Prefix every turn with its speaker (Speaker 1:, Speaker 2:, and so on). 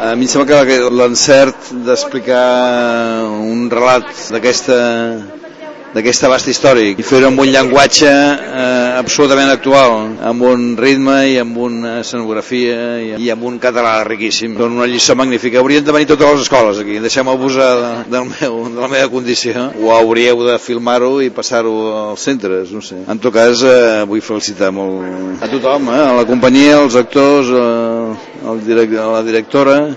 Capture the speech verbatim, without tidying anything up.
Speaker 1: A mi em sembla que l'encert d'explicar un relat d'aquesta d'aquesta vasta història i fer-ho amb un llenguatge eh, absolutament actual, amb un ritme i amb una escenografia i, i amb un català riquíssim. Són una lliçó magnífica. Haurien de venir totes les escoles aquí. Deixeu-me abusar de, del meu, de la meva condició. O hauríeu de filmar-ho i passar-ho als centres, no sé. En tot cas, eh, vull felicitar molt a tothom, eh, a la companyia, als actors, eh, al direct, a la directora.